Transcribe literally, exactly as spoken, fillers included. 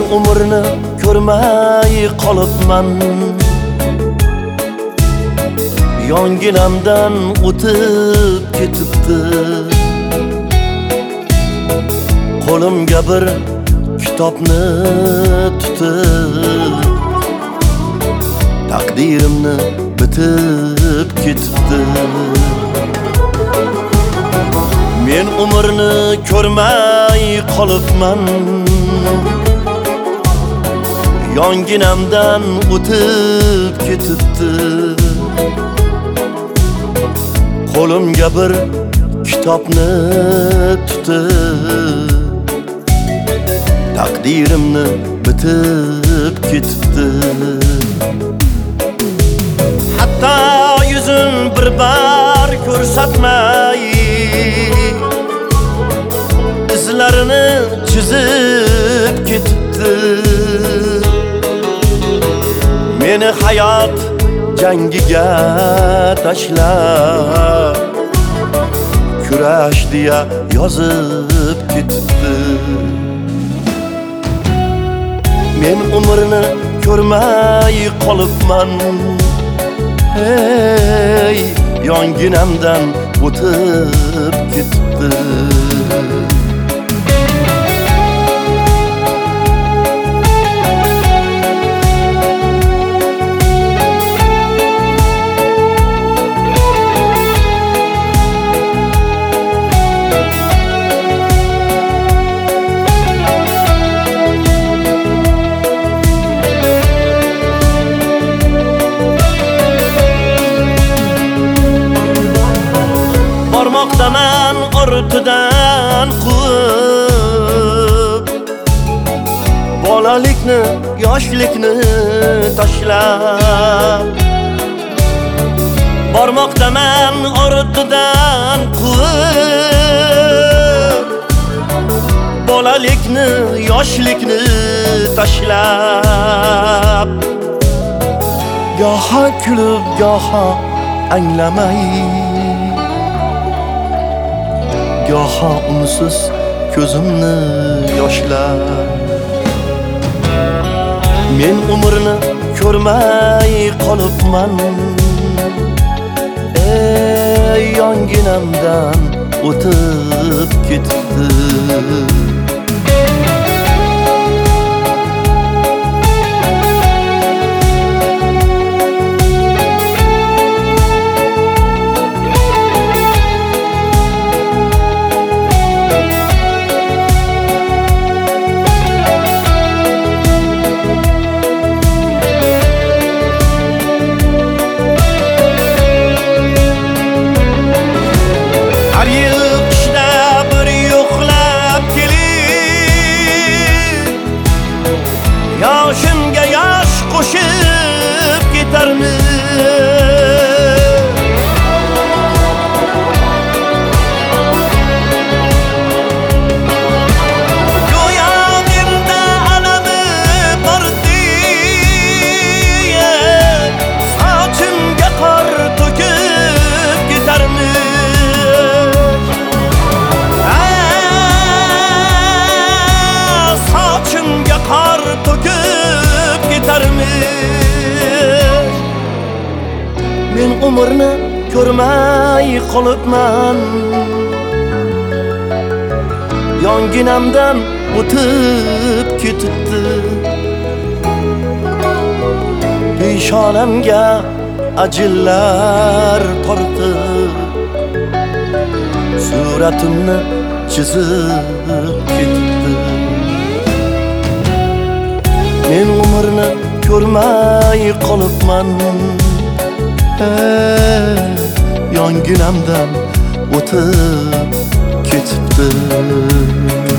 umrni ko'rmay qolibman. Yonginamdan o'tib ketibdi. Qo'limga bir kitobni tutib, taqdirimni bitib ketibdi. Men umrni ko'rmay qolibman. Yonginamdan o'tib ketibdi. Qo'limga bir kitobni tutib, taqdirimni bitib ketibdi. Hatto yuzin bir bar ko'rsatmay, izlarini chizib ketibdi. Meni hayot jangiga tashlab, kurash deya yozib ketibdi. Men umrni ko'rmay qolibman. Hey, yonginamdan o'tib ketibdi. Bormoqdaman ortidan quvib, bolalikni, yoshlikni tashlab. Bormoqdaman ortidan quvib, bolalikni, yoshlikni tashlab. Goho kulib, goho anglamay, goho unsiz ko'zimni yoshlab. Men umrni ko'rmay qolibman. Ey, yonginamdan o'tib ketibdi. Har yil qishda bir yo'qlab kelib, yoshimga yosh qo'shib ketarmiz. Go'yo menda alami bordi, sochimga qor to'kib ketarmiz. Qor to'kib ketarmiz. Men umrni ko'rmay qolibman. Yonginamdan o'tib ketibdi. Peshonamga ajinlar tortib, suratimni chizib ketibdi. Men umrni ko'rmay qolibman. Yonginamdan o'tib ketibdi.